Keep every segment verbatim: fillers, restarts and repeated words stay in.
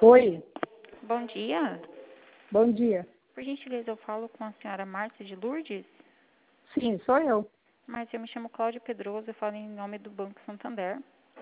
Oi, Bom dia. bom dia. Por gentileza, eu falo com a senhora Márcia de Lourdes. Sim, sou eu. Márcia, eu me chamo Cláudia Pedroso, eu falo em nome do Banco Santander.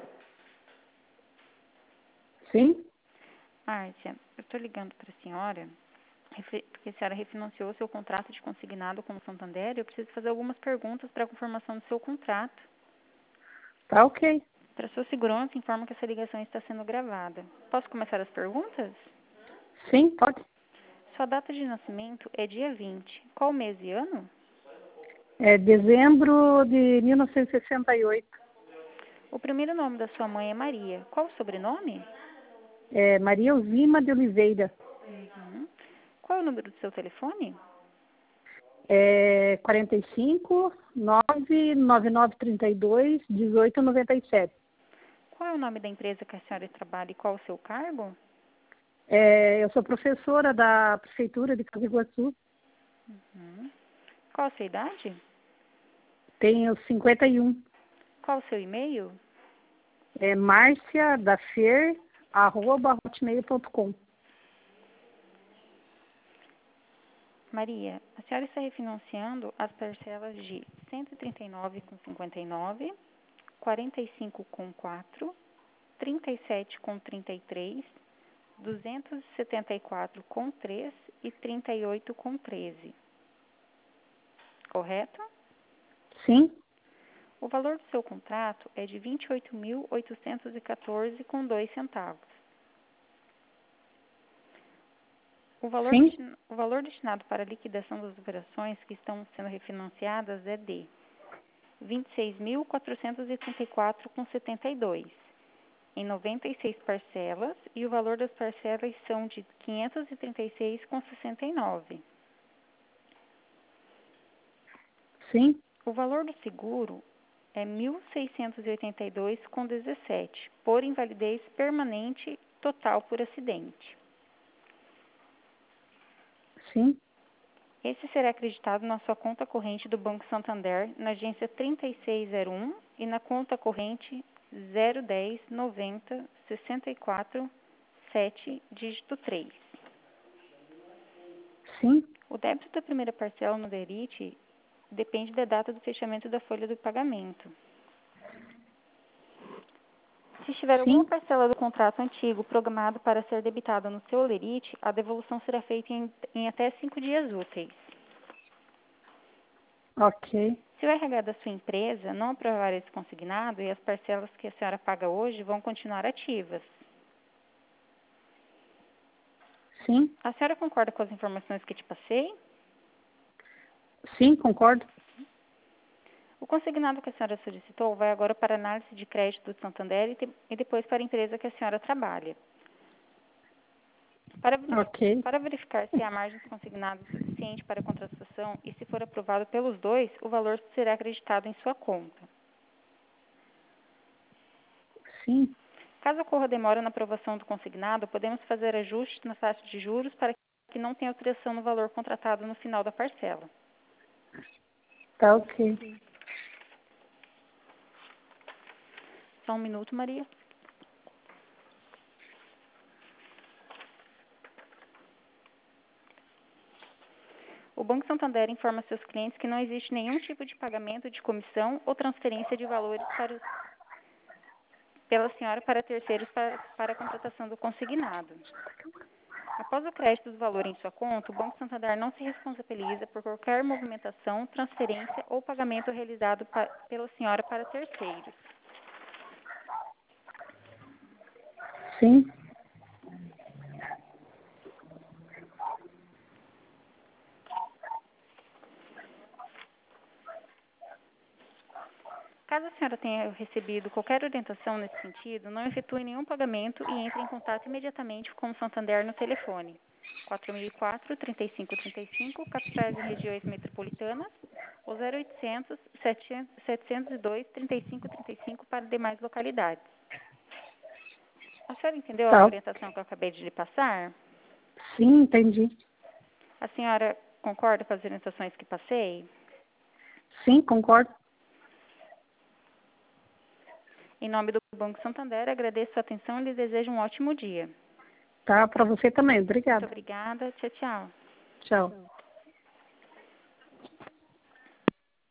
Sim? Márcia, eu estou ligando para a senhora refe- porque a senhora refinanciou seu contrato de consignado com o Santander e eu preciso fazer algumas perguntas para a confirmação do seu contrato. Tá ok. Para sua segurança, informo que essa ligação está sendo gravada. Posso começar as perguntas? Sim, pode. Sua data de nascimento é dia vinte. Qual mês e ano? É dezembro de mil novecentos e sessenta e oito. O primeiro nome da sua mãe é Maria. Qual o sobrenome? É Maria Uzima de Oliveira. Uhum. Qual é o número do seu telefone? É quarenta e cinco, nove nove nove trinta e dois, dezoito noventa e sete. Qual é o nome da empresa que a senhora trabalha e qual o seu cargo? É, eu sou professora da Prefeitura de Foz do Iguaçu. Uhum. Qual a sua idade? Tenho cinquenta e um. Qual o seu e-mail? É Márcia da Fer, arroba hotmail ponto com. Maria, a senhora está refinanciando as parcelas de cento e trinta e nove vírgula cinquenta e nove, quarenta e cinco vírgula quatro, trinta e sete vírgula trinta e três, duzentos e setenta e quatro vírgula três e trinta e oito vírgula treze. Correto? Sim? O valor do seu contrato é de vinte e oito mil oitocentos e quatorze vírgula dois centavos. O valor, Sim? destin- o valor destinado para a liquidação das operações que estão sendo refinanciadas é de vinte e seis mil quatrocentos e trinta e quatro vírgula setenta e dois em noventa e seis parcelas e o valor das parcelas são de quinhentos e trinta e seis vírgula sessenta e nove. Sim? O valor do seguro é mil seiscentos e oitenta e dois vírgula dezessete por invalidez permanente total por acidente. Sim? Esse será acreditado na sua conta corrente do Banco Santander, na agência trinta e seis zero um e na conta corrente zero um zero noventa sessenta e quatro sete, dígito três. Sim? O débito da primeira parcela no D E R I T depende da data do fechamento da folha do pagamento. Se tiver alguma Sim? parcela do contrato antigo programado para ser debitada no seu D E R I T, a devolução será feita em, em até cinco dias úteis. Ok. Se o R H da sua empresa não aprovar esse consignado e as parcelas que a senhora paga hoje vão continuar ativas. Sim? A senhora concorda com as informações que te passei? Sim, concordo. O consignado que a senhora solicitou vai agora para análise de crédito do Santander e, te, e depois para a empresa que a senhora trabalha. Para, Ok. para verificar se há margem de consignado suficiente para a contratação e se for aprovado pelos dois, o valor será acreditado em sua conta. Sim? Caso ocorra demora na aprovação do consignado, podemos fazer ajustes na taxa de juros para que não tenha alteração no valor contratado no final da parcela. Tá ok. Só um minuto, Maria. O Banco Santander informa seus clientes que não existe nenhum tipo de pagamento de comissão ou transferência de valores para, pela senhora para terceiros para, para a contratação do consignado. Após o crédito do valor em sua conta, o Banco Santander não se responsabiliza por qualquer movimentação, transferência ou pagamento realizado pa, pela senhora para terceiros. Sim? Caso a senhora tenha recebido qualquer orientação nesse sentido, não efetue nenhum pagamento e entre em contato imediatamente com o Santander no telefone quatro mil e quatro, trinta e cinco trinta e cinco, capitais e regiões metropolitanas, ou zero oitocentos, setecentos e dois, trinta e cinco trinta e cinco para demais localidades. A senhora entendeu a Tá. orientação que eu acabei de lhe passar? Sim, entendi. A senhora concorda com as orientações que passei? Sim, concordo. Em nome do Banco Santander, agradeço a atenção e lhe desejo um ótimo dia. Tá, para você também. Muito Obrigada. obrigada. Tchau, tchau. Tchau.